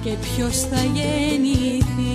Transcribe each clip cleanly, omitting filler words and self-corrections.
και ποιος θα γεννηθεί.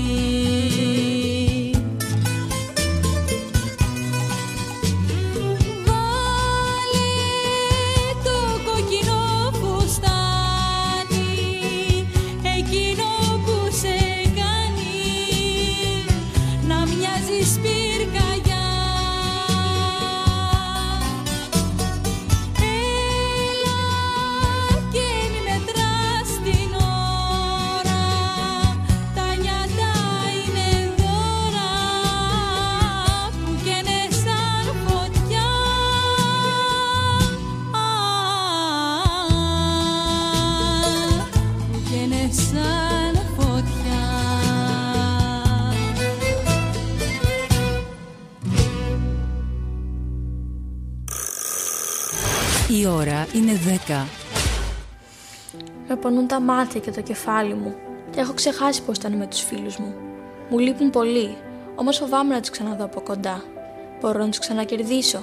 Η ώρα είναι 10. Με πονούν τα μάτια και το κεφάλι μου και έχω ξεχάσει πως ήταν με τους φίλους μου. Μου λείπουν πολύ, όμως φοβάμαι να τους ξαναδώ από κοντά. Μπορώ να τους ξανακερδίσω?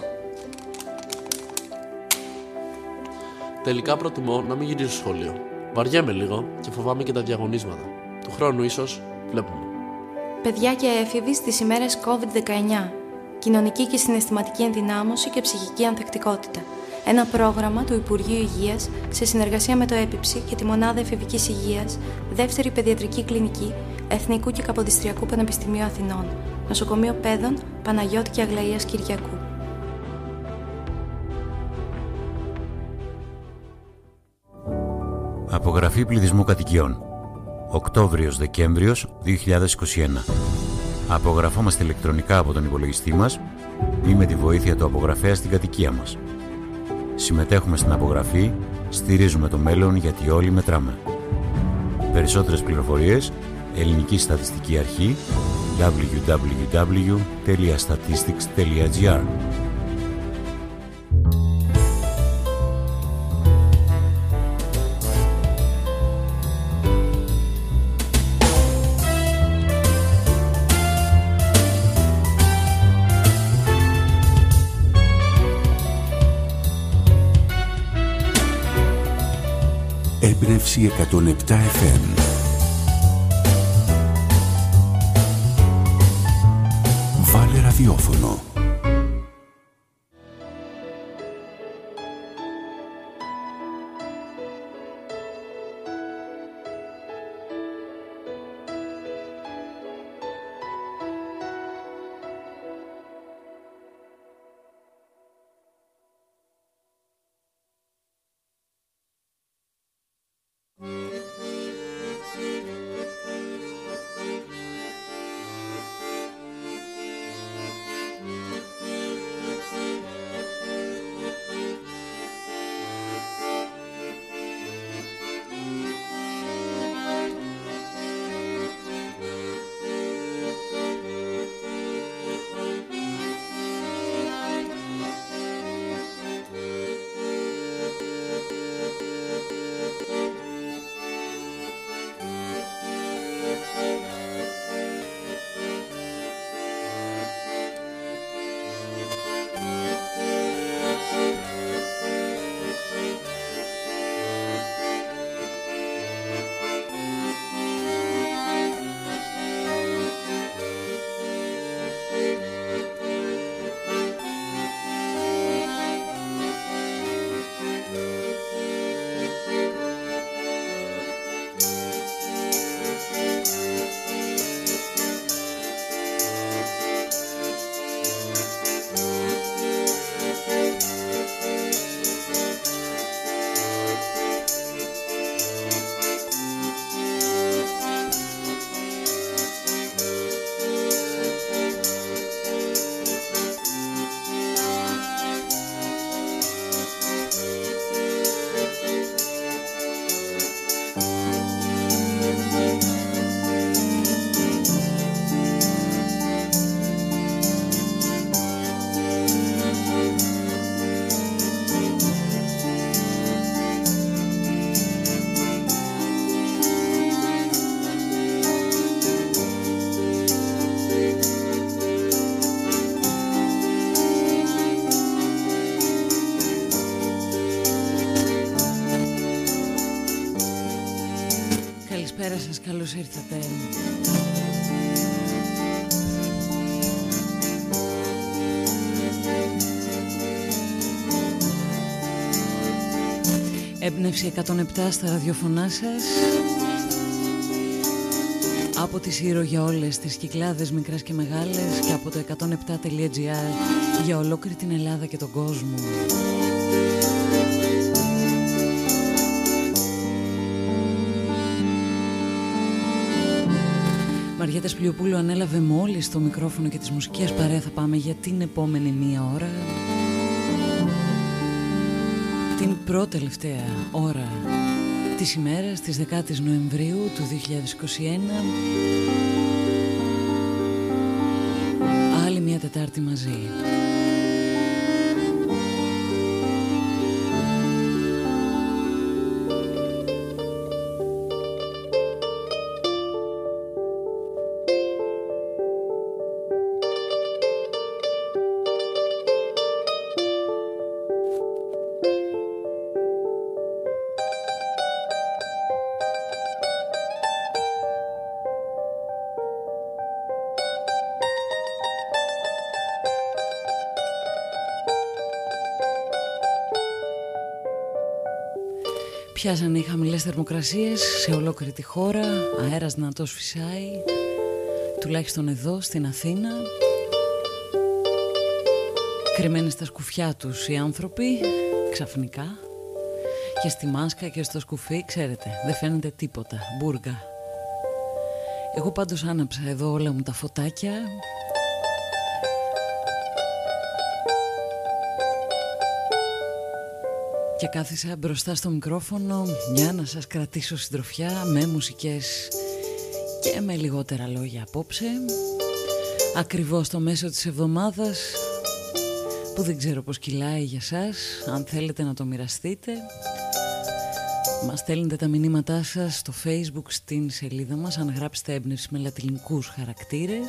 Τελικά προτιμώ να μην γυρίσω σχολείο. Βαριέμαι λίγο και φοβάμαι και τα διαγωνίσματα. Του χρόνου ίσως βλέπουμε. Παιδιά και έφηβοι στις ημέρες COVID-19. Κοινωνική και συναισθηματική ενδυνάμωση και ψυχική ανθεκτικότητα. Ένα πρόγραμμα του Υπουργείου Υγείας σε συνεργασία με το ΕΠΙΨΗ και τη Μονάδα Εφηβικής Υγείας, Δεύτερη Παιδιατρική Κλινική, Εθνικού και Καποδιστριακού Πανεπιστημίου Αθηνών, Νοσοκομείο Παιδών Παναγιώτη και Αγλαΐας Κυριακού. Απογραφή πληθυσμού κατοικιών. Οκτώβριος-Δεκέμβριος 2021. Απογραφόμαστε ηλεκτρονικά από τον υπολογιστή μας ή με τη βοήθεια του απογραφέα στην κατοικία μας. Συμμετέχουμε στην απογραφή, στηρίζουμε το μέλλον γιατί όλοι μετράμε. Περισσότερες πληροφορίες, Ελληνική Στατιστική Αρχή, www.statistics.gr. Έμπνευση 107 FM. Βάλε ραδιόφωνο. σας, καλώς ήρθατε. Έμπνευση 107 στα ραδιοφωνά σας. Από τη Σύρο για όλες τις Κυκλάδες μικρές και μεγάλες και από το 107.gr για ολόκληρη την Ελλάδα και τον κόσμο. Μαριέτα Σπλιοπούλου ανέλαβε μόλις το μικρόφωνο και τις μουσικές παρέα. Θα πάμε για την επόμενη μία ώρα. Την πρώτη-τελευταία ώρα της ημέρας της 10ης Νοεμβρίου του 2021. Άλλη μια Τετάρτη μαζί. Πιάσαν οι χαμηλές θερμοκρασίες σε ολόκληρη τη χώρα, αέρας δυνατός φυσάει, τουλάχιστον εδώ στην Αθήνα. Κρυμμένοι στα σκουφιά τους οι άνθρωποι, ξαφνικά, και στη μάσκα και στο σκουφί, ξέρετε, δεν φαίνεται τίποτα, μπούργα. Εγώ πάντως άναψα εδώ όλα μου τα φωτάκια. Και κάθισα μπροστά στο μικρόφωνο για να σας κρατήσω συντροφιά με μουσικές και με λιγότερα λόγια απόψε. Ακριβώς στο μέσο της εβδομάδας που δεν ξέρω πως κυλάει για σας. Αν θέλετε να το μοιραστείτε, μας στέλνετε τα μηνύματά σας στο Facebook στην σελίδα μας. Αν γράψετε έμπνευση με λατινικούς χαρακτήρες,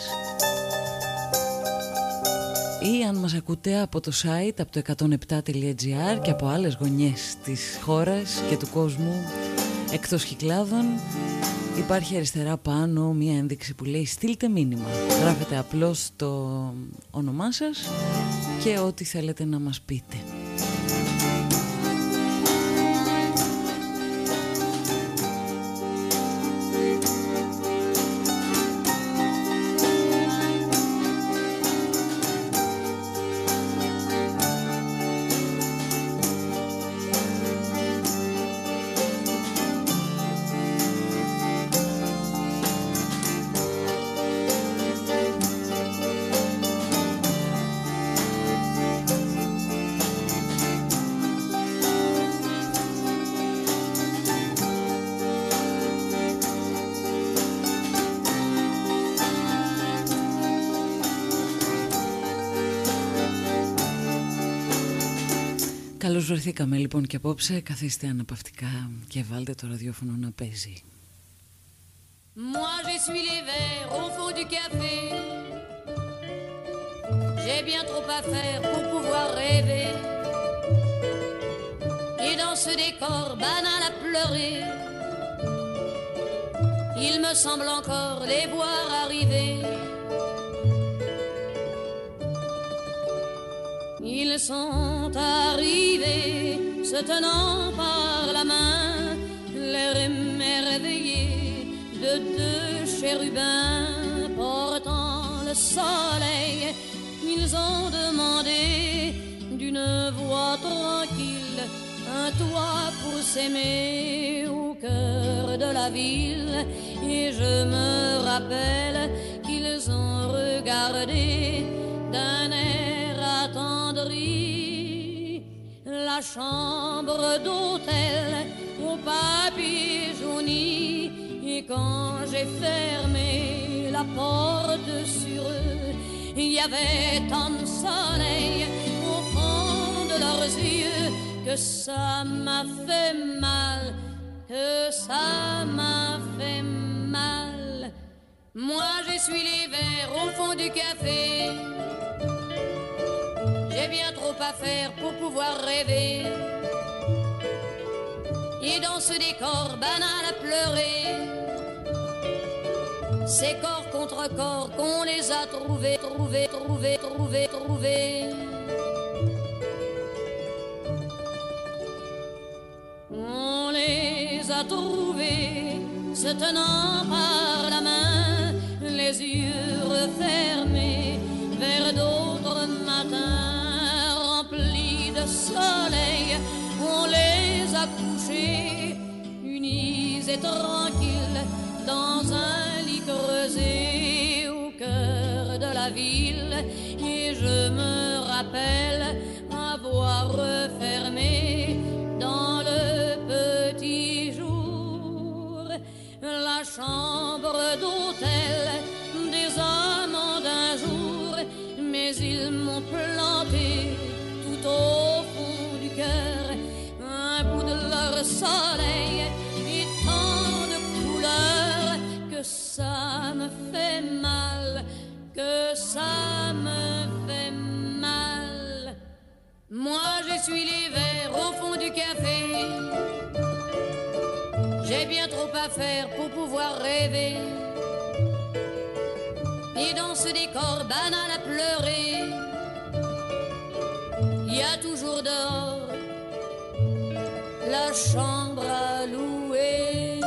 ή αν μας ακούτε από το site, από το 107.gr και από άλλες γωνιές της χώρας και του κόσμου εκτός Κυκλάδων, υπάρχει αριστερά πάνω μία ένδειξη που λέει στείλτε μήνυμα. Γράφετε απλώς το όνομά σας και ό,τι θέλετε να μας πείτε. Καλώς βρεθήκαμε λοιπόν και απόψε. Καθίστε αναπαυτικά και βάλτε το ραδιόφωνο να παίζει. Moi j'essuie les verres au fond du café. J'ai bien trop à faire pour pouvoir rêver. Et dans ce décor banal à pleurer, il me semble encore les voir arriver. Ils sont arrivés, se tenant par la main, l'air émerveillé de deux chérubins portant le soleil. Ils ont demandé d'une voix tranquille un toit pour s'aimer au cœur de la ville. Et je me rappelle qu'ils ont regardé d'un air attendri la chambre d'hôtel au papier jauni. Et quand j'ai fermé la porte sur eux, il y avait tant de soleil au fond de leurs yeux que ça m'a fait mal, que ça m'a fait mal. Moi j'essuie les verres au fond du café. J'ai bien trop à faire pour pouvoir rêver. Et dans ce décor banal à pleurer, C'est corps contre corps qu'on les a trouvés. On les a trouvés se tenant par la main, les yeux refermés vers d'autres matins remplis de soleil. On les a couchés unis et tranquilles dans un lit creusé au cœur de la ville. Et je me rappelle avoir refermé dans le petit jour la chambre d'hôtel des amants d'un jour. Mais ils m'ont planté tout au fond du cœur un bout de leur soleil et tant de couleurs que ça me fait mal, que ça me fait mal. Moi j'essuie les verres au fond du café. J'ai bien trop à faire pour pouvoir rêver. Et dans ce décor banal à pleurer, il y a toujours dehors la chambre à louer.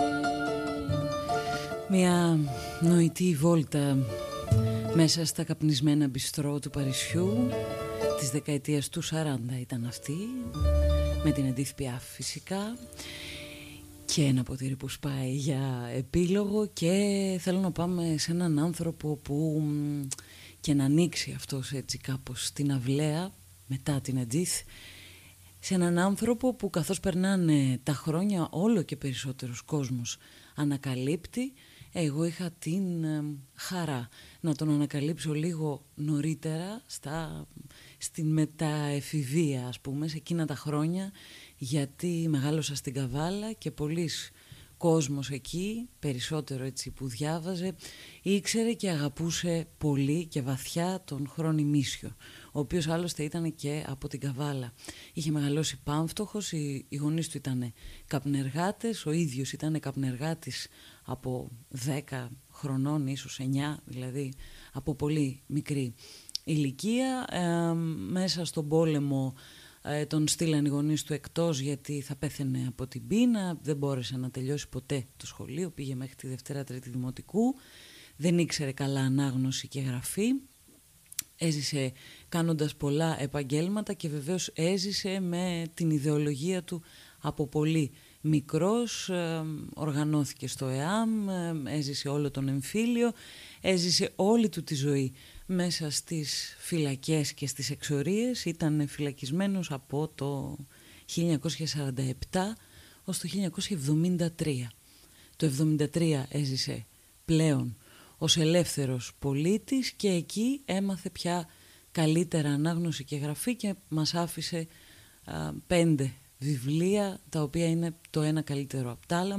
Μια νοητή βόλτα μέσα στα καπνισμένα μπιστρό του Παρισιού της δεκαετίας του 40 ήταν αυτή, με την Εντίθ Πιάφ φυσικά, και ένα ποτήρι που σπάει για επίλογο. Και θέλω να πάμε σε έναν άνθρωπο που και να ανοίξει αυτός έτσι κάπως την αυλαία μετά την Εντίθ, σε έναν άνθρωπο που καθώς περνάνε τα χρόνια όλο και περισσότερος κόσμος ανακαλύπτει. Εγώ είχα την χαρά να τον ανακαλύψω λίγο νωρίτερα στην μεταεφηβεία, ας πούμε, σε εκείνα τα χρόνια, γιατί μεγάλωσα στην Καβάλα και πολλής κόσμος εκεί, περισσότερο έτσι που διάβαζε, ήξερε και αγαπούσε πολύ και βαθιά τον Χρόνι Μίσιο, ο οποίος άλλωστε ήταν και από την Καβάλα. Είχε μεγαλώσει πάμφτωχος, οι γονείς του ήταν καπνεργάτες, ο ίδιος ήταν καπνεργάτης από 10 χρονών, ίσως 9, δηλαδή από πολύ μικρή ηλικία. Μέσα στον πόλεμο τον στείλαν οι γονείς του εκτός γιατί θα πέθαινε από την πείνα, δεν μπόρεσε να τελειώσει ποτέ το σχολείο, πήγε μέχρι τη Δευτέρα Τρίτη Δημοτικού, δεν ήξερε καλά ανάγνωση και γραφή, έζησε κάνοντας πολλά επαγγέλματα και βεβαίως έζησε με την ιδεολογία του από πολύ μικρός, οργανώθηκε στο ΕΑΜ, έζησε όλο τον εμφύλιο, έζησε όλη του τη ζωή μέσα στις φυλακές και στις εξορίες. Ήταν φυλακισμένος από το 1947 ως το 1973. Το 1973 έζησε πλέον ως ελεύθερος πολίτης και εκεί έμαθε πια καλύτερα ανάγνωση και γραφή και μας άφησε 5 βιβλία, τα οποία είναι το ένα καλύτερο απ' τα άλλα,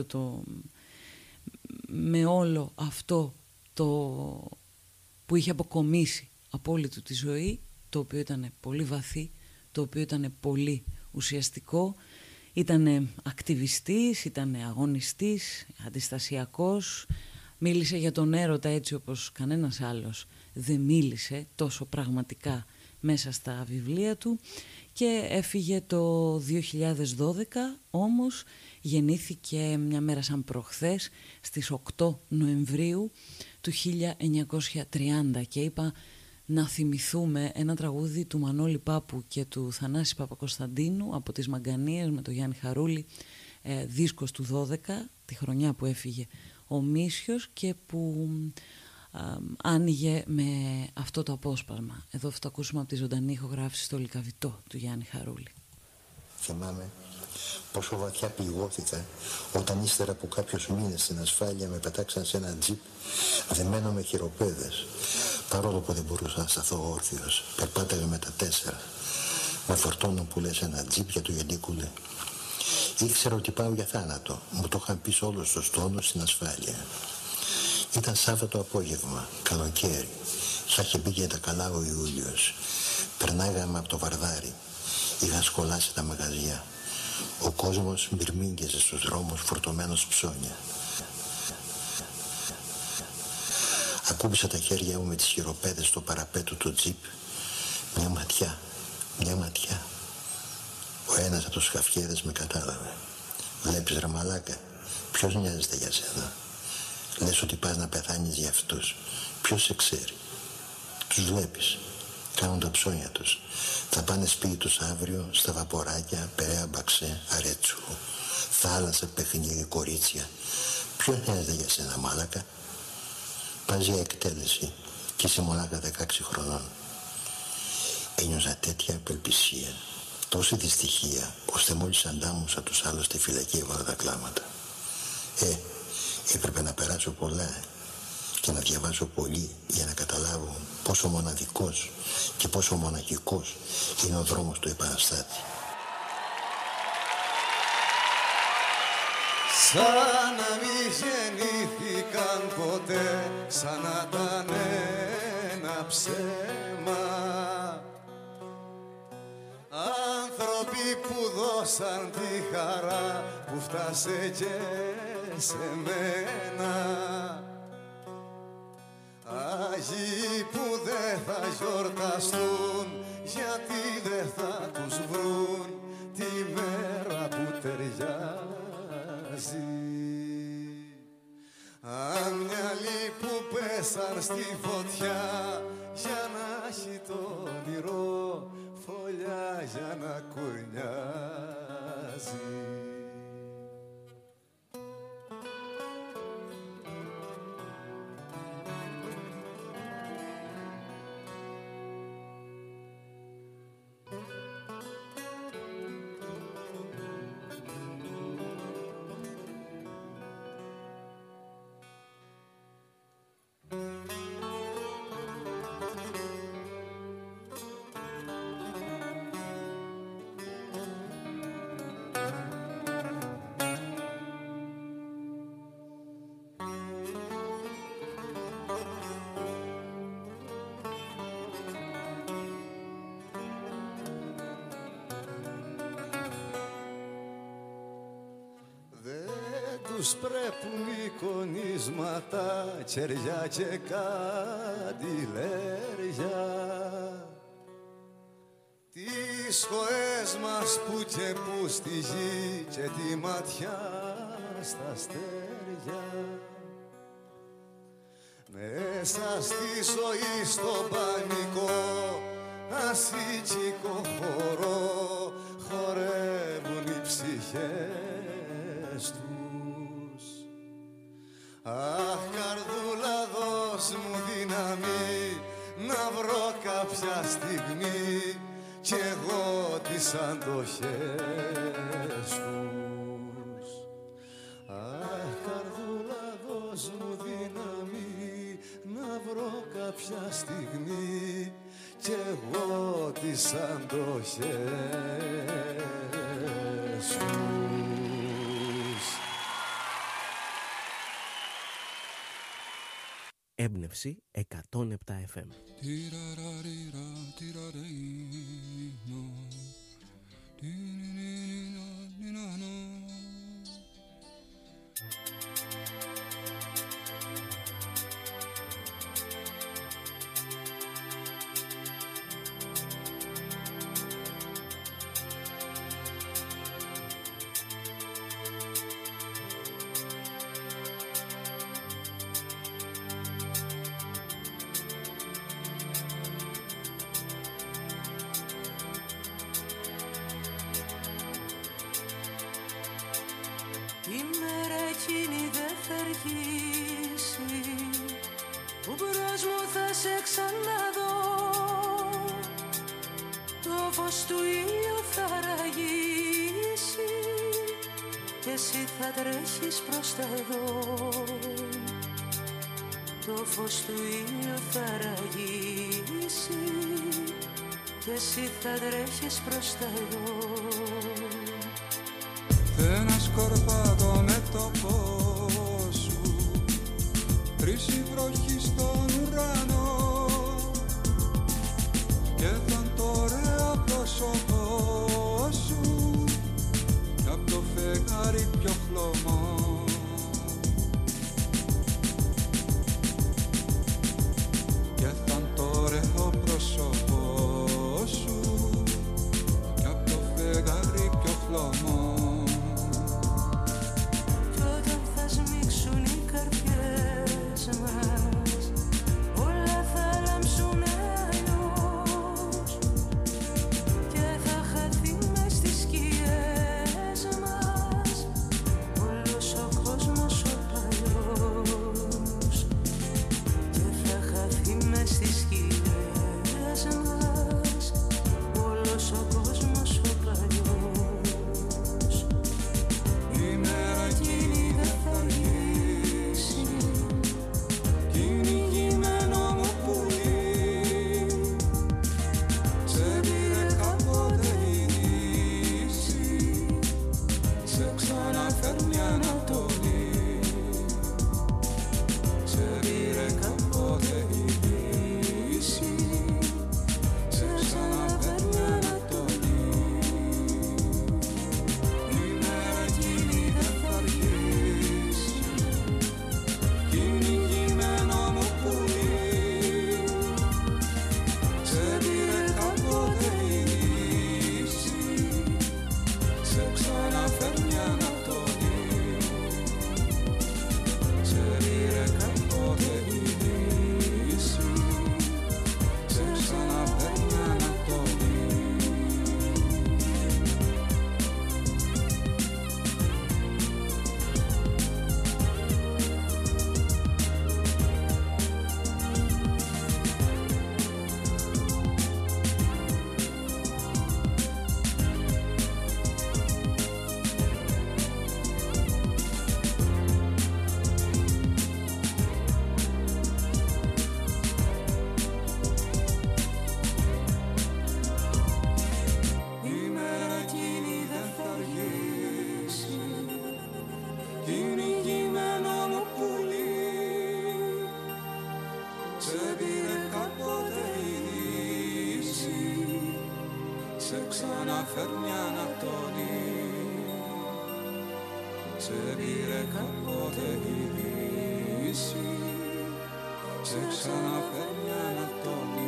με όλο αυτό το που είχε αποκομίσει από όλη του τη ζωή, το οποίο ήταν πολύ βαθύ, το οποίο ήταν πολύ ουσιαστικό. Ήταν ακτιβιστής, ήταν αγωνιστής, αντιστασιακός, μίλησε για τον έρωτα έτσι όπως κανένας άλλος δεν μίλησε τόσο πραγματικά μέσα στα βιβλία του, και έφυγε το 2012, όμως γεννήθηκε μια μέρα σαν προχθές στις 8 Νοεμβρίου του 1930 και είπα να θυμηθούμε ένα τραγούδι του Μανώλη Πάπου και του Θανάση Παπακοσταντίνου από τις Μαγκανίες με τον Γιάννη Χαρούλη, δίσκος του 12, τη χρονιά που έφυγε ο Μίσιος και που άνοιγε με αυτό το απόσπασμα. Εδώ θα το ακούσουμε από τη ζωντανή ηχογράφηση στο Λυκαβητό του Γιάννη Χαρούλη. Θυμάμαι πόσο βαθιά πληγώθηκα όταν ύστερα από κάποιους μήνες στην ασφάλεια με πετάξαν σε ένα τζιπ δεμένο με χειροπέδες, παρόλο που δεν μπορούσα να σταθώ όρθιος. Περπάταγα με τα 4 με φορτώνουν που λες ένα τζιπ για το Γεννίκουλε. Ήξερα ότι πάω για θάνατο, μου το είχαν πει σε όλους τους τόνους στην ασφάλεια. Ήταν Σάββατο απόγευμα, καλοκαίρι. Θα είχε μπει για τα καλά ο Ιούλιος. Περνάγαμε από το Βαρδάρι. Είχα σκολάσει τα μαγαζιά. Ο κόσμος μυρμήγκεζε στους δρόμους φορτωμένος ψώνια. Ακούμπησα τα χέρια μου με τις χειροπέδες στο παραπέτου του τζιπ. Μια ματιά. Ο ένας από τους χαφιέδες με κατάλαβε. Βλέπεις ρε μαλάκα, ποιος νοιάζεται για σένα? Λες ότι πας να πεθάνεις για αυτούς. Ποιος σε ξέρει? Τους βλέπεις, κάνουν τα ψώνια τους. Θα πάνε σπίτι τους αύριο, στα βαποράκια, Περαία Μπαξέ, Αρέτσου, θάλασσα, παιχνίδι, κορίτσια. Ποιος νοιάζεται για σένα μάλακα? Πας για εκτέλεση και είσαι μονάχα 16 χρονών. Ένιωσα τέτοια απελπισία, τόση δυστυχία, ώστε μόλις αντάμωσα τους άλλους στη φυλακή έβαλα τα κλάματα. Έπρεπε να περάσω πολλά και να διαβάζω πολύ για να καταλάβω πόσο μοναδικός και πόσο μοναχικός είναι ο δρόμος του επαναστάτη. Σαν να μη γεννήθηκαν ποτέ, σαν να ήταν ένα ψέμα. Άνθρωποι που δώσαν τη χαρά που φτάσε και σε μένα. Άγιοι που δεν θα γιορταστούν, γιατί δεν θα τους βρουν τη μέρα που ταιριάζει. Άμυαλοι που πέσαν στη φωτιά, για να έχει το όνειρο φωλιά για να κουρνιάζει. Τους πρέπουν εικονίσματα, τσεριά και καντιλέρια. Τις χωές μας που και που στη γη και τη ματιά στα αστέρια. Μέσα στη ζωή στο πανικό ασύκικο χορό χορεύουν οι ψυχές του. Αχ, καρδούλα, δώσ' μου δύναμη να βρω κάποια στιγμή κι εγώ τις αντοχές τους. Αχ, καρδούλα, δώσ' μου δύναμη να βρω κάποια στιγμή κι εγώ τις αντοχές τους. Έμπνευση 107 FM. Η μέρα εκείνη δεν θα αργήσει, που μπρος μου θα σε ξαναδώ. Το φως του ήλιου θα ραγίσει και εσύ θα τρέχεις προς τα εδώ. Το φως του ήλιου θα ραγίσει και εσύ θα τρέχεις προς τα εδώ. Ένα σκορπάτο με το φως σου, χρύση βροχή στον ουρανό και ήταν το ωραίο πρόσωπό σου κι απ' το φεγγάρι πιο χλωμό. ξαναφέρνει ανατολή. Σε πήρε κάποτε η Δύση, σε ξαναφέρνει ανατολή.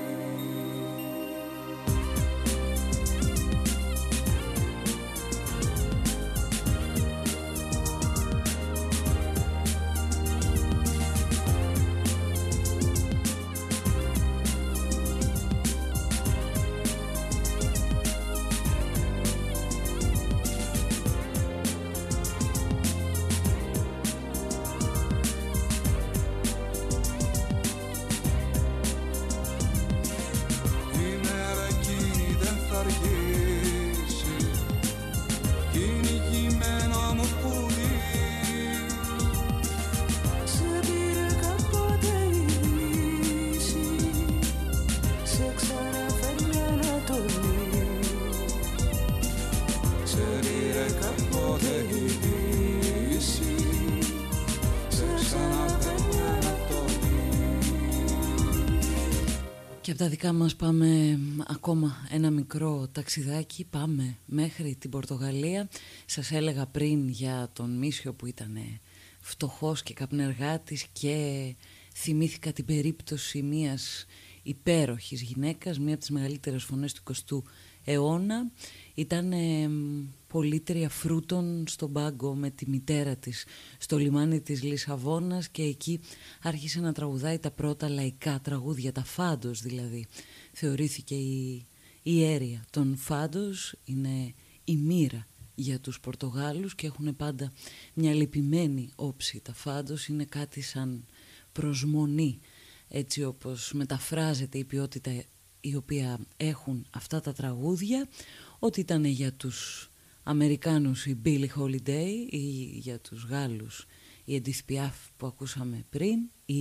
Και από τα δικά μας πάμε ακόμα ένα μικρό ταξιδάκι, πάμε μέχρι την Πορτογαλία. Σας έλεγα πριν για τον Μίσιο που ήταν φτωχός και καπνεργάτης και θυμήθηκα την περίπτωση μιας υπέροχης γυναίκας, μία από τις μεγαλύτερες φωνές του 20ου αιώνα. Ήταν πολύτρια φρούτων στον πάγκο με τη μητέρα της στο λιμάνι της Λισαβόνας και εκεί άρχισε να τραγουδάει τα πρώτα λαϊκά τραγούδια, τα φάντος δηλαδή. Θεωρήθηκε η ιέρεια των φάντος, είναι η μοίρα για τους Πορτογάλους και έχουν πάντα μια λυπημένη όψη. Τα φάντος είναι κάτι σαν προσμονή, έτσι όπως μεταφράζεται η ποιότητα η οποία έχουν αυτά τα τραγούδια, ότι ήταν για τους Αμερικάνους η Billie Holiday ή για τους Γάλλους η Edith Piaf που ακούσαμε πριν,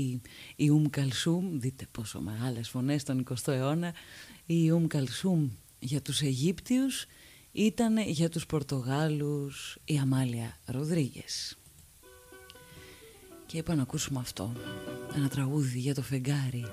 η Kalsum, δείτε πόσο μεγάλες φωνές στον 20ο αιώνα, η Kalsum για τους Αιγύπτιους, ήταν για τους Πορτογάλους η Αμάλια Ροδρίγες. Και είπα να ακούσουμε αυτό, ένα τραγούδι για το φεγγάρι.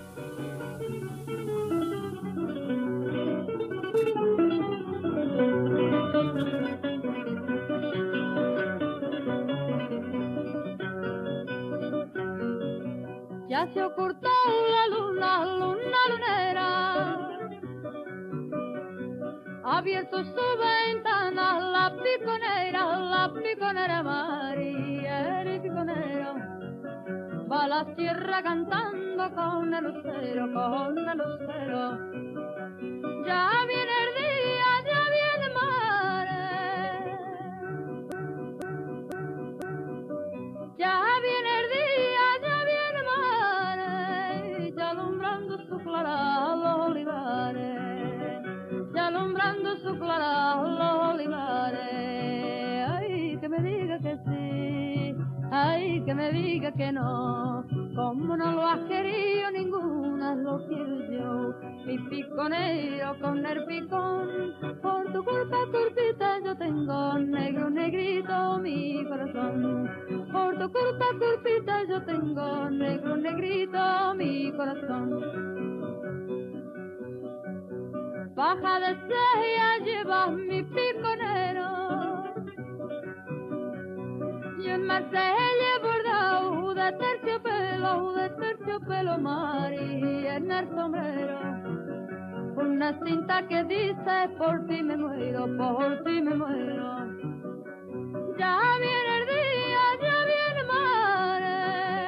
Ya se ocultó la luna, luna lunera, abierto su ventana la piconera María, el piconero, va a la sierra cantando con el lucero, ya viene el día, ya viene el mar, ya viene el día, ya viene el mar, ya alumbrando su clara los olivares, ya alumbrando su clara los olivares. Ay, que me diga que sí, ay, que me diga que no, como no lo has querido ninguna, lo quiero yo. Mi piconero con el picón, por tu culpa, culpita, yo tengo negro, negrito mi corazón. Por tu culpa, culpita, yo tengo negro, negrito mi corazón. Baja de Sella llevas mi piconero, y en Marsella bordado de terciopelo María en el sombrero. Una cinta que dice por ti me muero, por ti me muero. Ya viene el día, ya viene mare,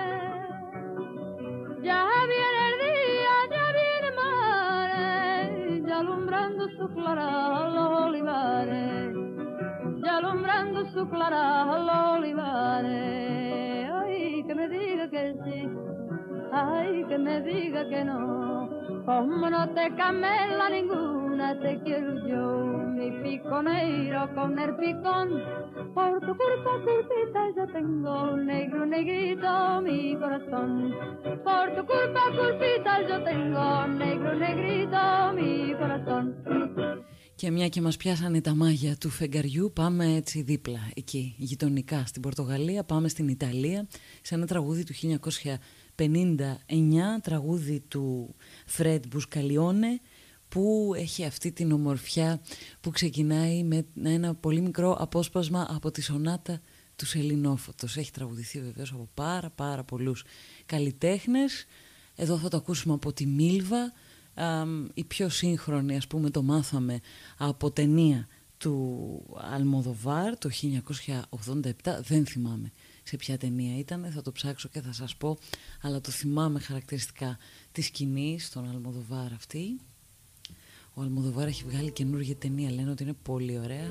ya viene el día, ya viene mare, ya alumbrando su clara los olivares, ya alumbrando su clara los olivares. Ay, que me diga que sí, ay, que me diga que no, como no te camela ninguna, te quiero yo, mi piconero con el picón. Por tu culpa, culpita, yo tengo negro, negrito mi corazón. Por tu culpa, culpita, yo tengo negro, negrito mi corazón. Και μια και μας πιάσανε τα μάγια του φεγγαριού, πάμε έτσι δίπλα, εκεί, γειτονικά στην Πορτογαλία, πάμε στην Ιταλία, σε ένα τραγούδι του 1959, τραγούδι του Φρεντ Μπουσκαλιόνε, που έχει αυτή την ομορφιά που ξεκινάει με ένα πολύ μικρό απόσπασμα από τη σονάτα του Σελινόφωτος. Έχει τραγουδηθεί βεβαίως από πάρα πολλούς καλλιτέχνες. Εδώ θα το ακούσουμε από τη Μίλβα. Η πιο σύγχρονη, ας πούμε, το μάθαμε από ταινία του Αλμοδοβάρ το 1987. Δεν θυμάμαι σε ποια ταινία ήταν, θα το ψάξω και θα σας πω, αλλά το θυμάμαι χαρακτηριστικά της σκηνής στον Αλμοδοβάρ αυτή. Ο Αλμοδοβάρ έχει βγάλει καινούργια ταινία, λένε ότι είναι πολύ ωραία.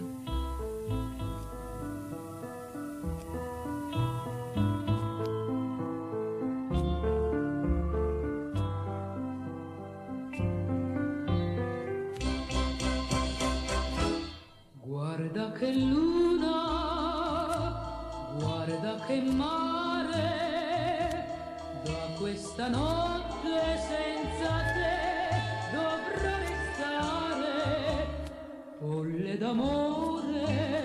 Guarda che luna, guarda che mare, da questa notte senza te dovrò restare, folle d'amore,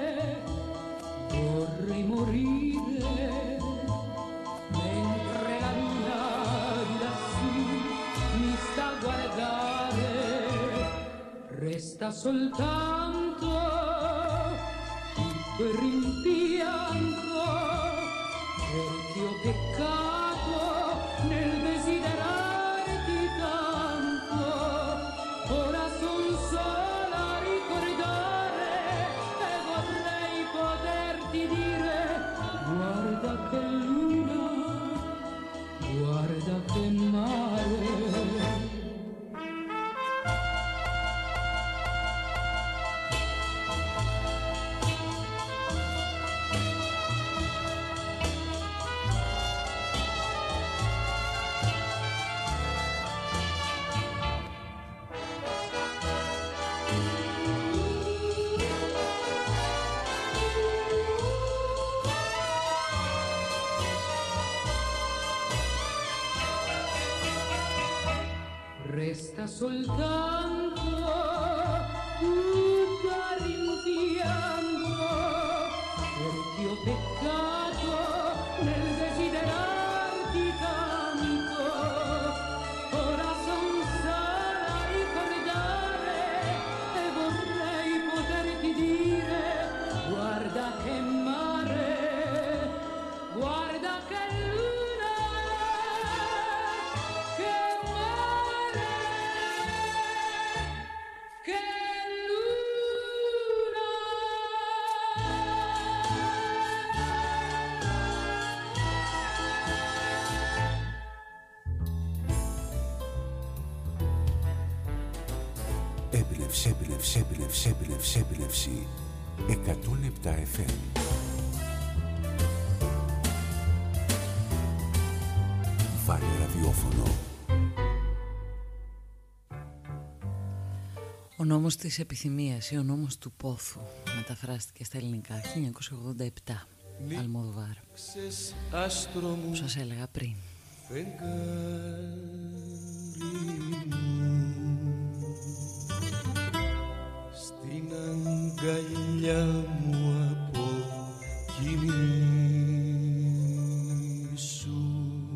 vorrei morire, mentre la luna di lassù mi sta a guardare, resta soltanto il rimpianto, perché ho peccato nel desiderarti tanto, ora son sola a ricordare e vorrei poterti dire: guarda che luna, guarda che mare. Resta soltanto tutto a rimpianto, perché ho peccato nel desiderarti tanto, ora son sola a ricordare e vorrei poterti dire: guarda che mare, guarda che luna, che mare, che luna. Έμπνευση 107 FM. Βάλε ραδιόφωνο. Ο νόμος της επιθυμίας ή ο νόμος του πόθου μεταφράστηκε στα ελληνικά 1987. Αλμοδοβάρ, που σας έλεγα πριν. Στην αγκαλιά μου από κοιμήσου,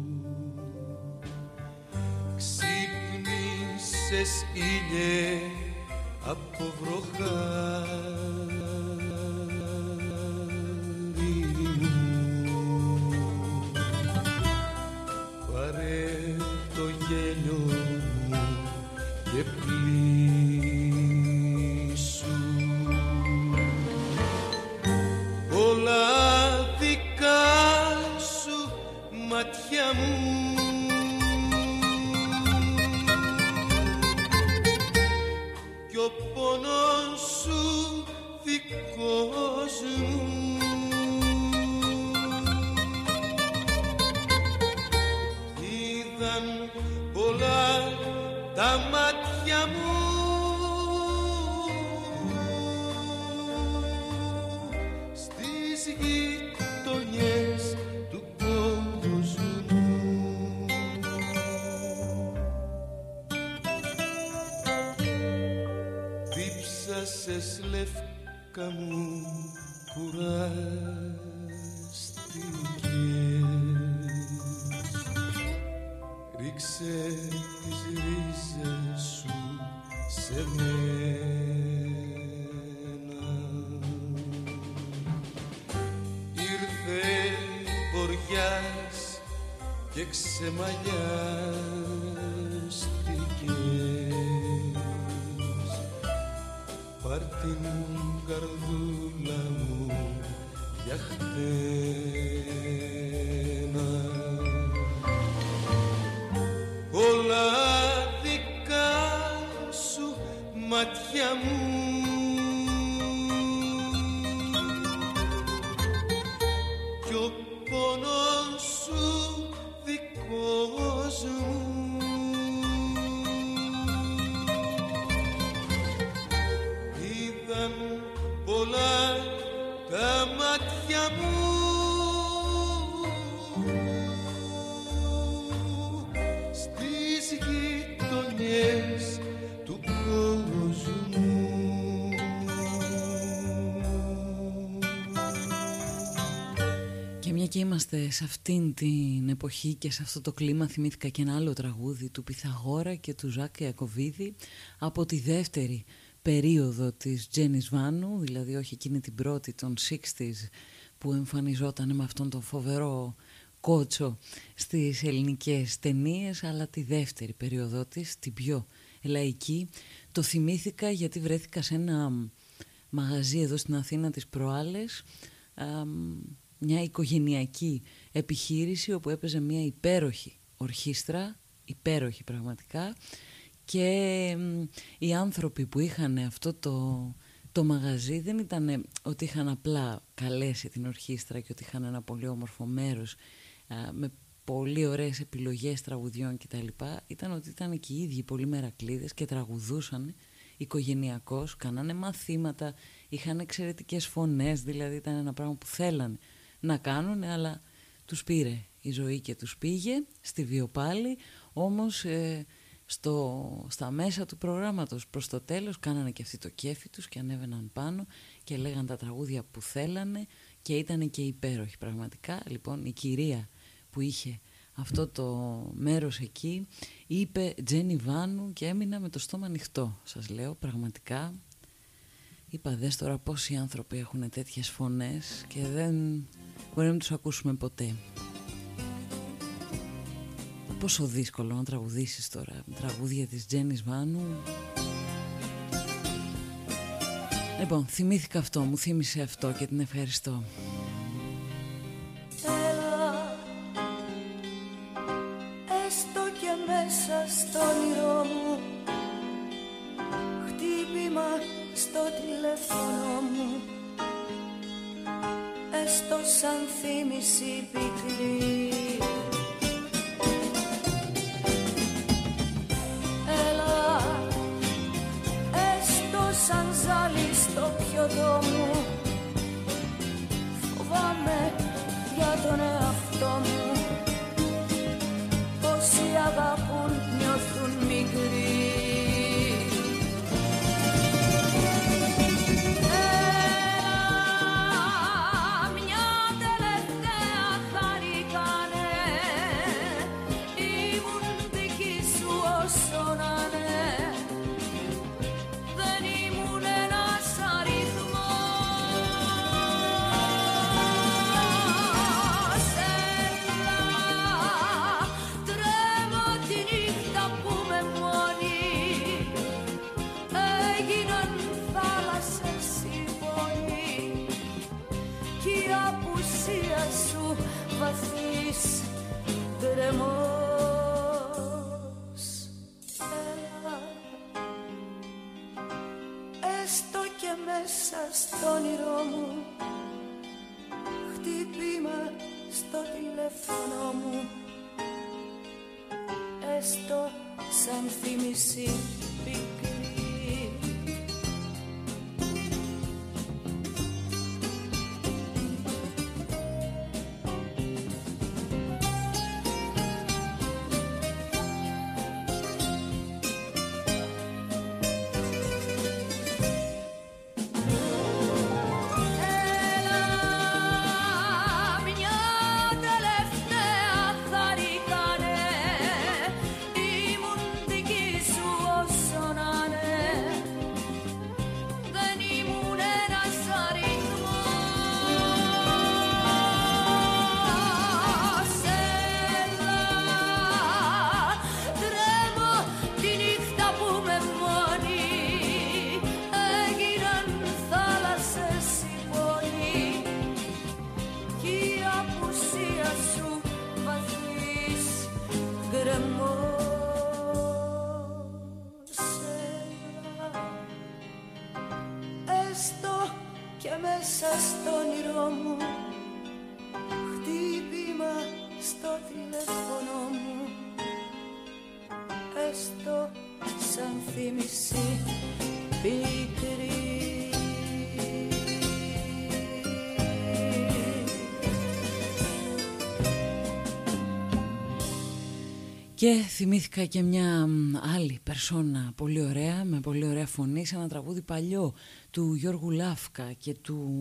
ξύπνησες ήλιε από βροχάρι μου, πάρε το γέλιο μου και πλήσου. Όλα δικά σου μάτια μου, κι ο πόνος σου δικός μου. Είδαν πολλά τα μάτια μου, στις γειτονιές του κόσμου. Δίψασες λεύκα μου, κουράστηκες, ρίξε τις ρίζες σου σε μένα. Ήρθε βοριάς και ξεμαλιάστηκες. Πάρ' την καρδούλα μου για χτένα. Όλα δικά σου μάτια μου κι ο πόνος σου δικός μου. Είδαν πολλά τα μάτια μου στις γειτονιές του κόσμου. Και μια και είμαστε σε αυτήν την εποχή και σε αυτό το κλίμα, θυμήθηκα και ένα άλλο τραγούδι του Πυθαγόρα και του Ζακ Ιακωβίδη από τη δεύτερη περίοδο της Τζένις Βάνου, δηλαδή όχι εκείνη την πρώτη των 60's που εμφανιζόταν με αυτόν τον φοβερό κότσο στις ελληνικές ταινίες, αλλά τη δεύτερη περίοδο της, την πιο λαϊκή. Το θυμήθηκα γιατί βρέθηκα σε ένα μαγαζί εδώ στην Αθήνα τις προάλλες, μια οικογενειακή επιχείρηση όπου έπαιζε μια υπέροχη ορχήστρα, υπέροχη πραγματικά, και οι άνθρωποι που είχαν αυτό το μαγαζί δεν ήταν ότι είχαν απλά καλέσει την ορχήστρα και ότι είχαν ένα πολύ όμορφο μέρος με πολύ ωραίες επιλογές τραγουδιών κτλ. Ήταν ότι ήταν και οι ίδιοι πολύ μερακλείδες και τραγουδούσαν οικογενειακώς, κάνανε μαθήματα, είχαν εξαιρετικές φωνές, δηλαδή ήταν ένα πράγμα που θέλανε να κάνουν, αλλά τους πήρε η ζωή και τους πήγε στη Βιοπάλη. Όμως στα μέσα του προγράμματος προς το τέλος κάνανε και αυτοί το κέφι τους και ανέβαιναν πάνω και λέγαν τα τραγούδια που θέλανε και ήταν και υπέροχοι πραγματικά. Λοιπόν, η κυρία που είχε αυτό το μέρος εκεί είπε Τζένι Βάνου και έμεινα με το στόμα ανοιχτό, σας λέω πραγματικά. Είπα δες τώρα πόσοι άνθρωποι έχουν τέτοιες φωνές και δεν μπορεί να τους ακούσουμε ποτέ. Πόσο δύσκολο να τραγουδήσεις τώρα τραγούδια της Τζένις Βάνου. Λοιπόν, θυμήθηκα αυτό, μου θύμισε αυτό και την ευχαριστώ. Έλα, έστω και μέσα στο όνειρό μου, χτύπημα στο τηλέφωνο μου, έστω σαν θύμηση πικρή. Σαν ζάλι στο πιωτό μου, φοβάμαι για τον εαυτό μου. Όσοι αγαπούν νιώθουν μικροί. Έλα, μια τελευταία χάρη κάνε, ήμουν δική σου όσο να είναι. Σου βαθύς γκρεμός. Έλα, έστω και μέσα στο όνειρό μου, χτύπημα στο τηλέφωνο μου, έστω σαν θύμηση πικρή. Ήμουν δική σου όσο να Έστω και μέσα στο όνειρό μου, χτύπημα στο τηλέφωνο μου, έστω σαν θύμηση πικρή. Και θυμήθηκα και μια άλλη περσόνα πολύ ωραία, με πολύ ωραία φωνή, σε ένα τραγούδι παλιό του Γιώργου Λάφκα και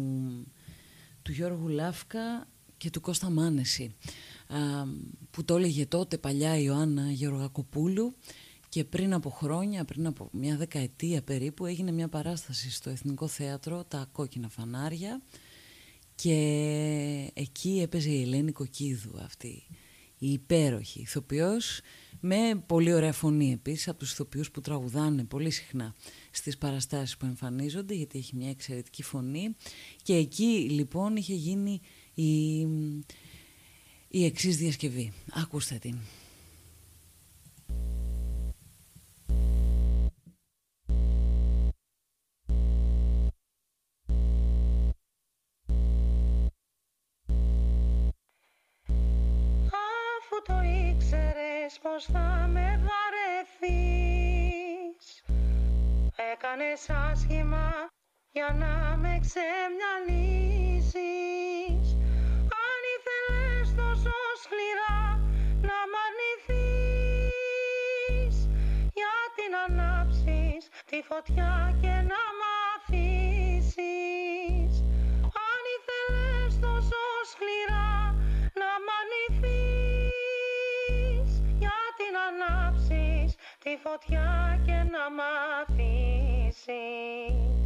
του Κώστα Μάνεση, που το έλεγε τότε παλιά η Ιωάννα Γεωργακοπούλου, και πριν από χρόνια, πριν από μια δεκαετία περίπου, έγινε μια παράσταση στο Εθνικό Θέατρο, τα Κόκκινα Φανάρια, και εκεί έπαιζε η Ελένη Κοκκίδου, αυτή η υπέροχη ηθοποιός, με πολύ ωραία φωνή επίσης, από τους ηθοποιούς που τραγουδάνε πολύ συχνά στις παραστάσεις που εμφανίζονται, γιατί έχει μια εξαιρετική φωνή. Και εκεί λοιπόν είχε γίνει η εξής διασκευή. Ακούστε την. Το ήξερες πως θα με βαρεθείς, έκανες άσχημα για να με ξεμυαλίσεις. Αν ήθελες τόσο σκληρά να μ' αρνηθείς, γιατί να ανάψεις τη φωτιά και να μ' αφήσεις. Αν ήθελες τόσο σκληρά να μ' αρνηθείς, γιατί να ανάψεις τη φωτιά και να μ' αφήσεις.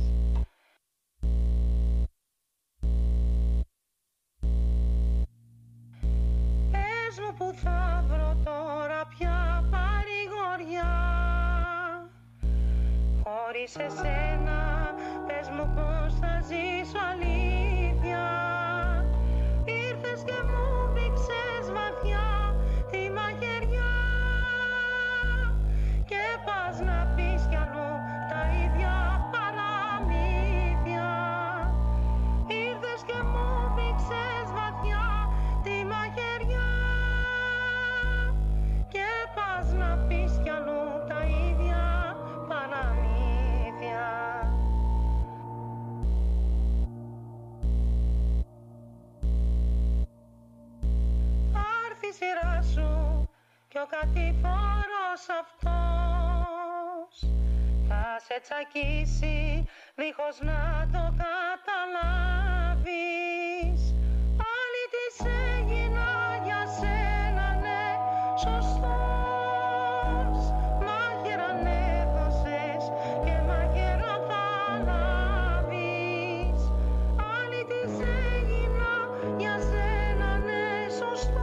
Πες μου που θα βρω τώρα πια παρηγοριά, χωρίς εσένα πες μου πως θα ζήσω αλήθεια. Ήρθες και μου πήξες βαθιά τη μαχαιριά και πας να πεις κι αλλού τα ίδια παραμύθια. Ήρθες και μου πήξες βαθιά τη μαχαιριά και πας να πεις κι αλλού τα ίδια παραμύθια. Η σειρά σου κι ο κατηφόρος αυτός θα σε τσακίσει δίχως να το καταλάβεις. Πάλι της έγινα για σένα, ναι, σωστός. Μάχαιραν έδωσες και μάχαιρα θα λάβεις. Πάλι της έγινα για σένα, ναι, σωστός.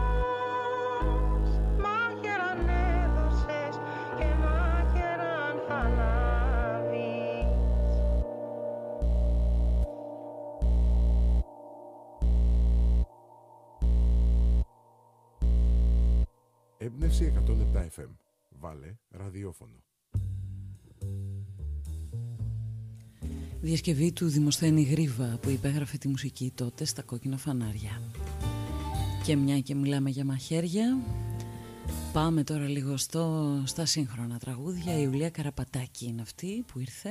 Έμπνευση 107 FM. Βάλε ραδιόφωνο. Διασκευή του Δημοσθένη Γρίβα, που υπέγραφε τη μουσική τότε στα Κόκκινα Φανάρια. Και μια και μιλάμε για μαχαίρια, πάμε τώρα λίγο στα σύγχρονα τραγούδια. Η Ιουλία Καραπατάκη είναι αυτή που ήρθε.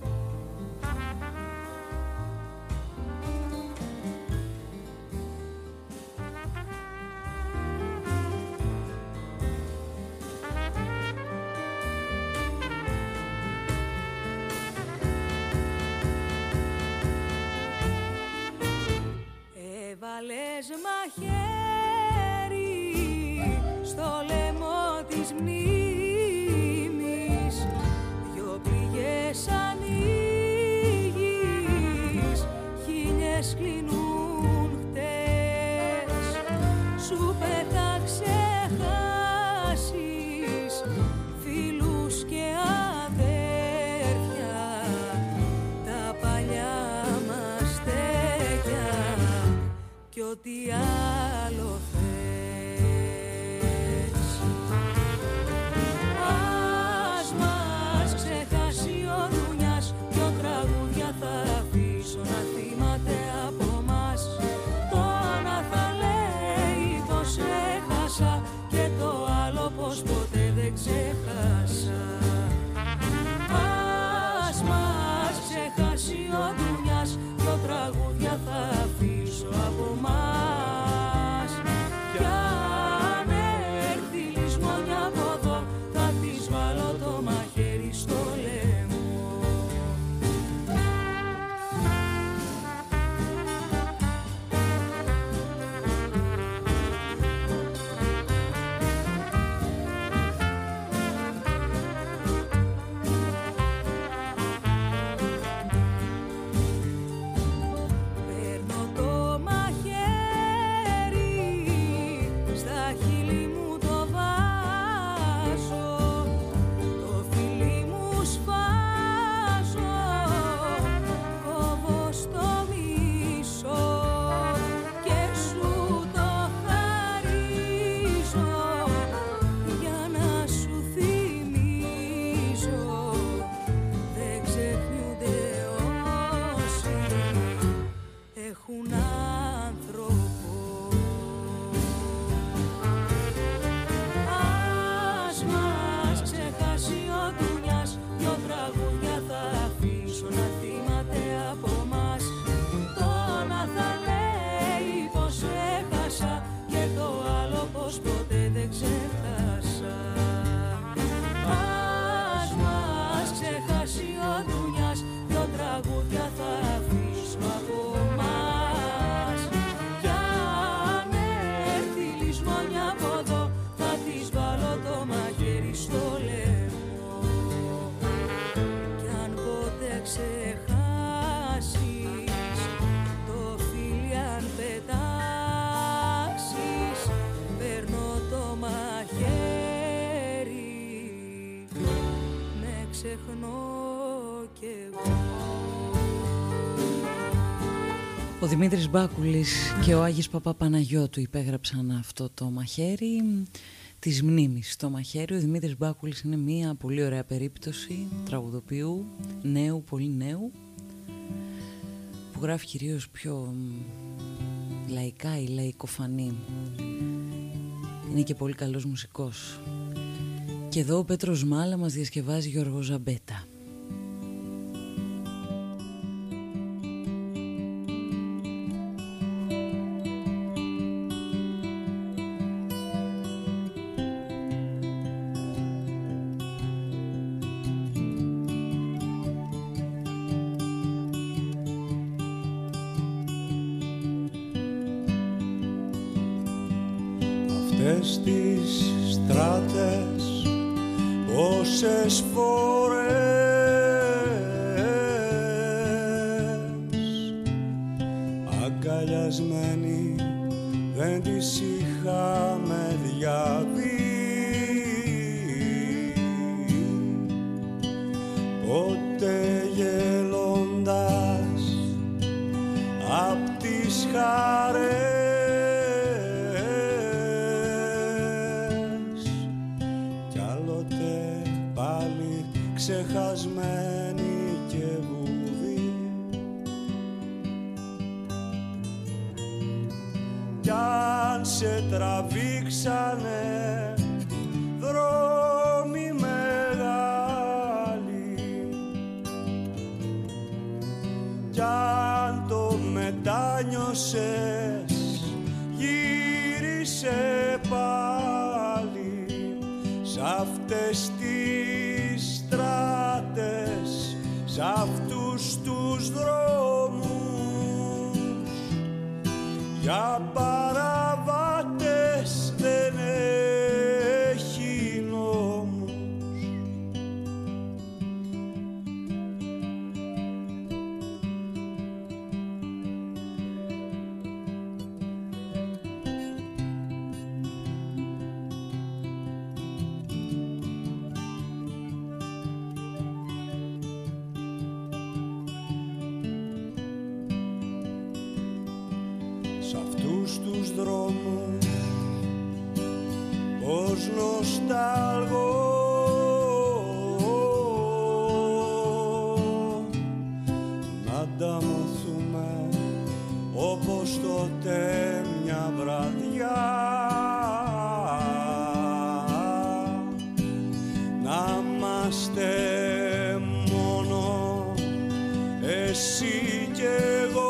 Έβαλες μαχαίρι στο λαιμό της μνήμης, δυο πληγές ανοίγεις, χίλιες κλείνουν χτες. Σου πέτα ξεχάσεις φίλους και αδέρφια, τα παλιά μας τέτοια κι ό,τι ξεχνώ κι εγώ. Ο Δημήτρης Μπάκουλης και ο Άγης Παπαπαναγιώτου υπέγραψαν αυτό το μαχαίρι της μνήμης. Το μαχαίρι, ο Δημήτρης Μπάκουλης είναι μια πολύ ωραία περίπτωση τραγουδοποιού, νέου, πολύ νέου, που γράφει κυρίως πιο λαϊκά ή λαϊκοφανή. Είναι και πολύ καλός μουσικός. Και εδώ ο Πέτρος Μάλα μας διασκευάζει Γιώργο Ζαμπέτα. Αυτές τις στράτες πόσες φορές αγκαλιασμένοι δεν τις είχαμε διαβεί, ποτέ γελώντας απ' τις χαρές ξεχασμένη και βουβή. Κι αν σε τραβήξανε δρόμοι μεγάλοι, κι αν το μετάνιωσες γύρισε πάλι σ' αυτές τις στράτες, σ' αυτούς τους δρόμους για παραβάτες δεν έχει νόμους. Σ' αυτούς τους δρόμους πως νοσταλγώ να ανταμωθούμε όπως τότε μια βραδιά, να είμαστε μόνο εσύ κι εγώ,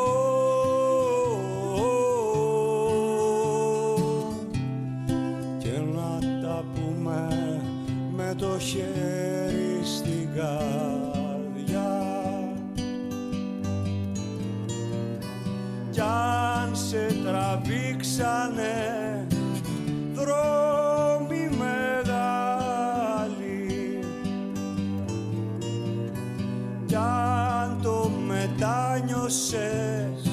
το χέρι στην καρδιά. Κι αν σε τραβήξανε δρόμοι μεγάλοι, κι αν το μετάνιωσες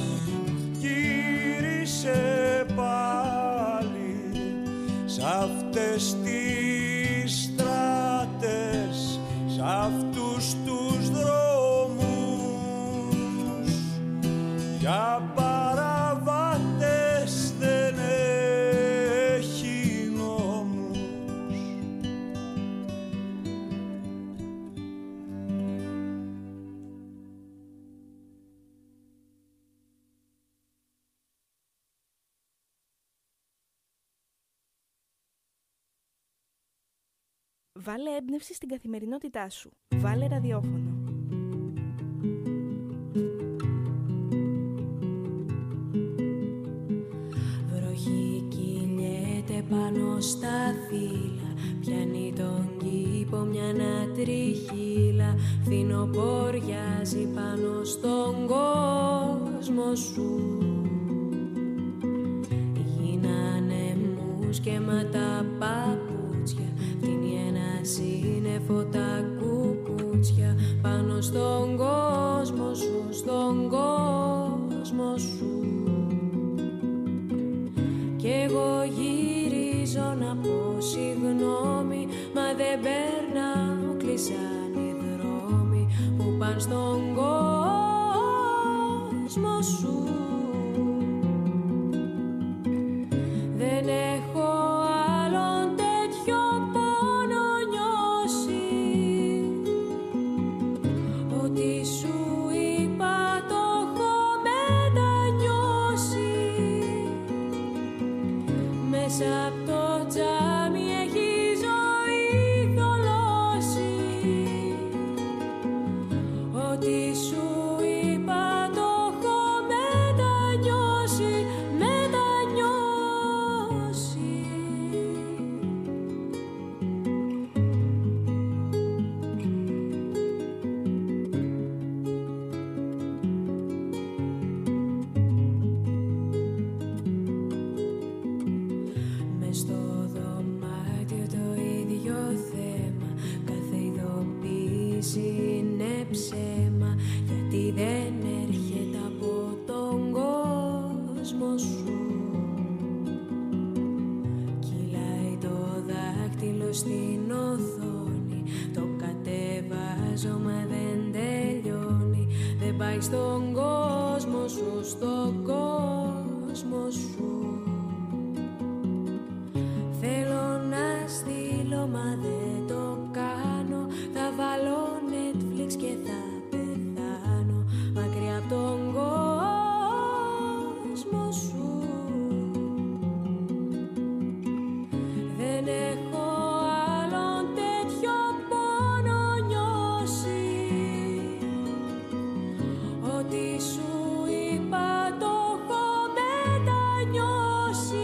γύρισε πάλι σ' αυτές τις στράτες, σ' αυτούς τους δρόμους για παραβάτες δεν έχει νόμους. Βάλε έμπνευση στην καθημερινότητά σου. Βάλε ραδιόφωνο. Βροχή κυλιέται πάνω στα φύλλα, πιάνει τον κήπο μια ανατριχύλα, φθινοποριάζει πάνω στον κόσμο σου. Γίνανε μουσκέματα παπούτσια, φτύνει ένα σύννεφο τα κουκούτσια, πάνω στον κόσμο σου, στον κόσμο σου. Κι εγώ γυρίζω να πω συγγνώμη, μα δεν περνάω, κλείσαν οι παν στον κόσμο σου. Δεν έχω άλλον τέτοιο πόνο νιώσει. Ό,τι σου είπα το έχω μετανιώσει. Μέσα απ' το τζάμι έχει ζωή θολώσει. Ό,τι σου είπα το έχω μετανιώσει, μετανιώσει. Μες στο δωμάτιο το ίδιο θέμα, κάθε ειδοποίηση είναι ψέμα, γιατί δεν έρχεται από τον κόσμο σου. Κυλάει το δάχτυλο στην οθόνη, το κατεβάζω μα δεν τελειώνει. Δεν πάει στον κόσμο σου, στον κόσμο σου. Θέλω να στείλω μα δεν το κάνω. Θα βάλω Netflix και θα πεθάνω μακριά από τον κόσμο σου. Δεν έχω άλλον τέτοιο πόνο νιώσει. Ό,τι σου είπα το έχω μετανιώσει.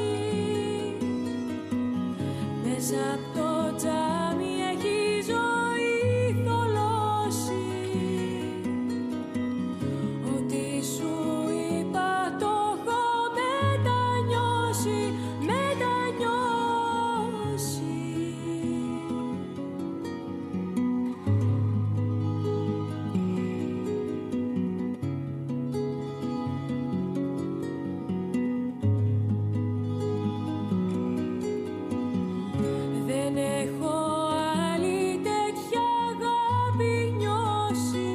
Μέσα απ' το τζάμι έχει ζωή θολώσει. Ό,τι σου είπα το έχω μετανιώσει, μετανιώσει. Δεν έχω άλλη τέτοια αγάπη νιώσει.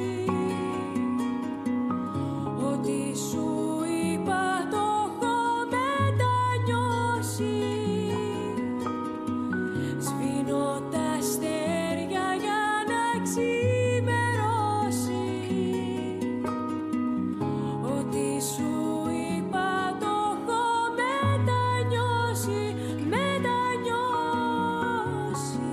Ό,τι σου είπα το έχω μετανιώσει. Σβήνω τα αστέρια για να ξημερώσει. Ό,τι σου είπα το έχω μετανιώσει, μετανιώσει.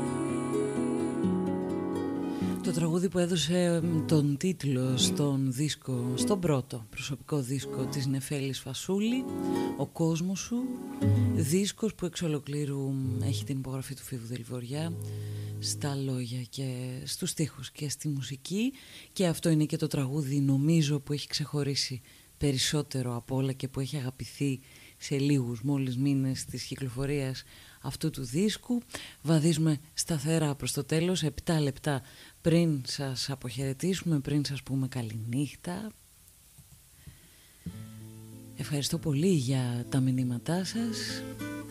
Το τραγούδι που έδωσε τον τίτλο στον δίσκο, στον πρώτο προσωπικό δίσκο της Νεφέλης Φασούλη, «Ο κόσμος σου», δίσκος που εξ ολοκλήρου έχει την υπογραφή του Φίβου Δελβοριά στα λόγια και στους στίχους και στη μουσική, και αυτό είναι και το τραγούδι νομίζω που έχει ξεχωρίσει περισσότερο από όλα και που έχει αγαπηθεί σε λίγους μόλις μήνες της κυκλοφορίας αυτού του δίσκου. Βαδίζουμε σταθερά προς το τέλος, 7 λεπτά πριν σας αποχαιρετήσουμε, πριν σας πούμε καληνύχτα. Ευχαριστώ πολύ για τα μηνύματά σας.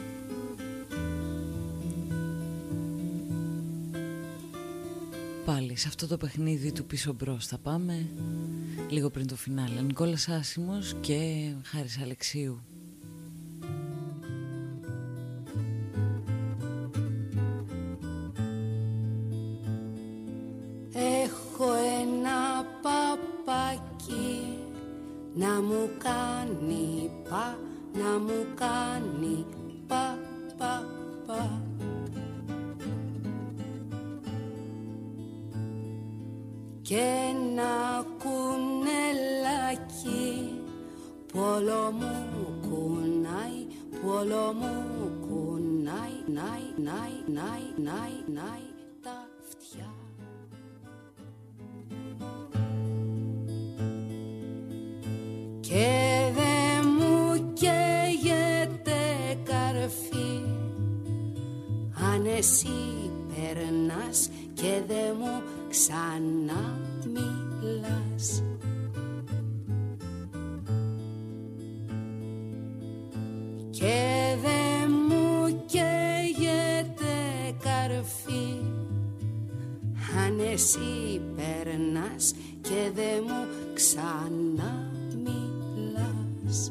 Πάλι σε αυτό το παιχνίδι του πίσω μπρος θα πάμε λίγο πριν το φινάλε. Νικόλας Άσημος και Χάρης Αλεξίου. Έχω ένα παπάκι να μου κάνει να μου κάνει πα. Και ένα κουνελάκι που όλο μου κουνάει, που όλο μου κουνάει, νάει τα αυτιά. Και δε μου καίγεται καρφί αν εσύ περνάς και δε μου ξανά μιλάς. Και δε μου καίγεται καρφί αν εσύ περνάς και δε μου ξανά μιλάς.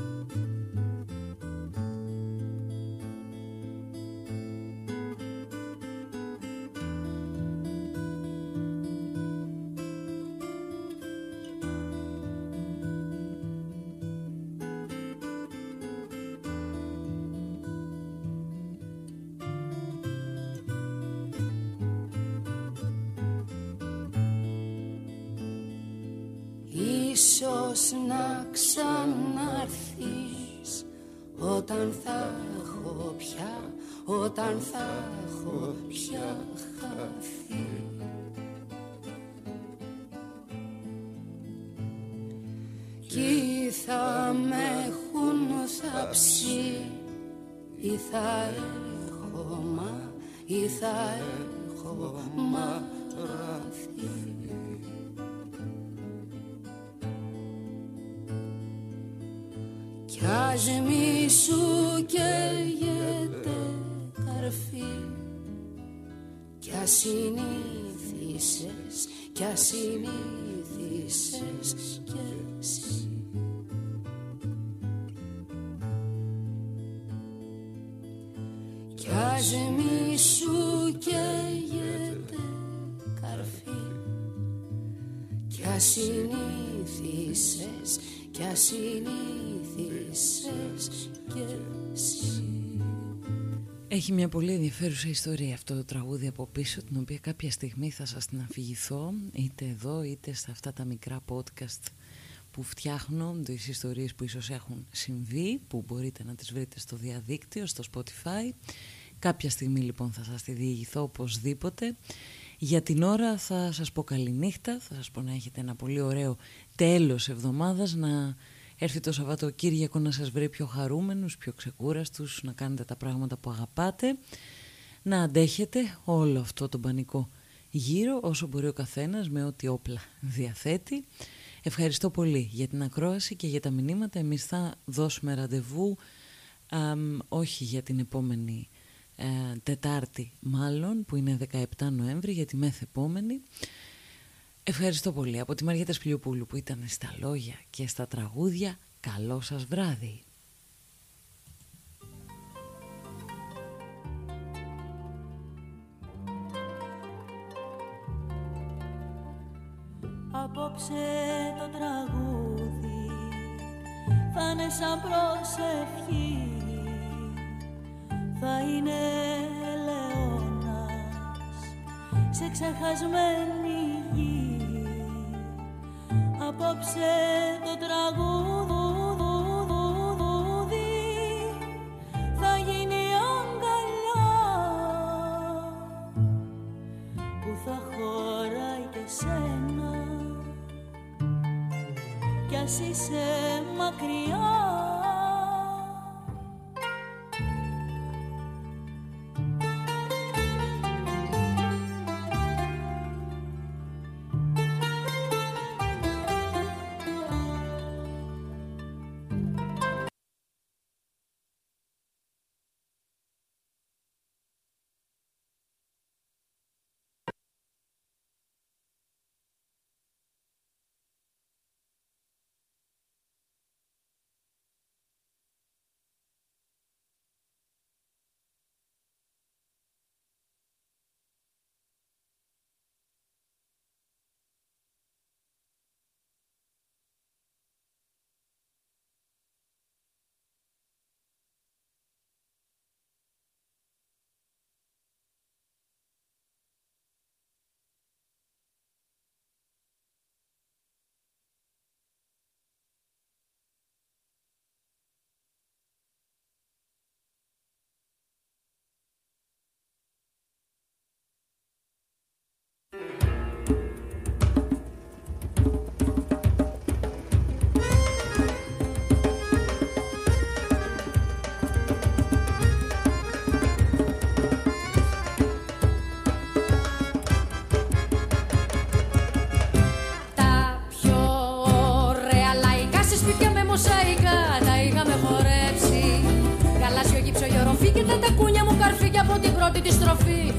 Ίσως να ξανάρθεις όταν θα έχω πια, όταν θα έχω πια χαθεί. Κι θα με έχουν θάψει ή θα έχω ή θα έχω μαραθεί. Κι ας μη σου καίγεται καρφί, κι ας συνήθισες, κι ας συνήθισες κι εσύ. Κι ας μη σου καίγεται καρφί, κι ας συνήθισες, κι ας συνήθισες κι εσύ. Έχει μια πολύ ενδιαφέρουσα ιστορία αυτό το τραγούδι από πίσω, την οποία κάποια στιγμή θα σας την αφηγηθώ, είτε εδώ είτε στα αυτά τα μικρά podcast που φτιάχνω, τις ιστορίες που ίσως έχουν συμβεί, που μπορείτε να τις βρείτε στο διαδίκτυο, στο Spotify. Κάποια στιγμή λοιπόν θα σας τη διηγηθώ οπωσδήποτε. Για την ώρα θα σας πω καληνύχτα, θα σας πω να έχετε ένα πολύ ωραίο τέλος εβδομάδας, να έρθει το Σαββατοκύριακο να σας βρει πιο χαρούμενους, πιο ξεκούραστους, να κάνετε τα πράγματα που αγαπάτε, να αντέχετε όλο αυτό το πανικό γύρω όσο μπορεί ο καθένας με ό,τι όπλα διαθέτει. Ευχαριστώ πολύ για την ακρόαση και για τα μηνύματα. Εμείς θα δώσουμε ραντεβού, όχι για την επόμενη Τετάρτη μάλλον, που είναι 17 Νοέμβρη, για τη μεθεπόμενη. Ευχαριστώ πολύ. Από τη Μαριέτα Σπηλιοπούλου που ήταν στα λόγια και στα τραγούδια, καλό σας βράδυ. Απόψε το τραγούδι θα είναι σαν προσευχή, θα είναι ελαιώνας σε ξεχασμένη γη. Απόψε το τραγούδι θα γίνει αγκαλιά που θα χωράει και σένα κι ας είσαι μακριά. Και τα τακούνια μου καρφί και από την πρώτη τη στροφή.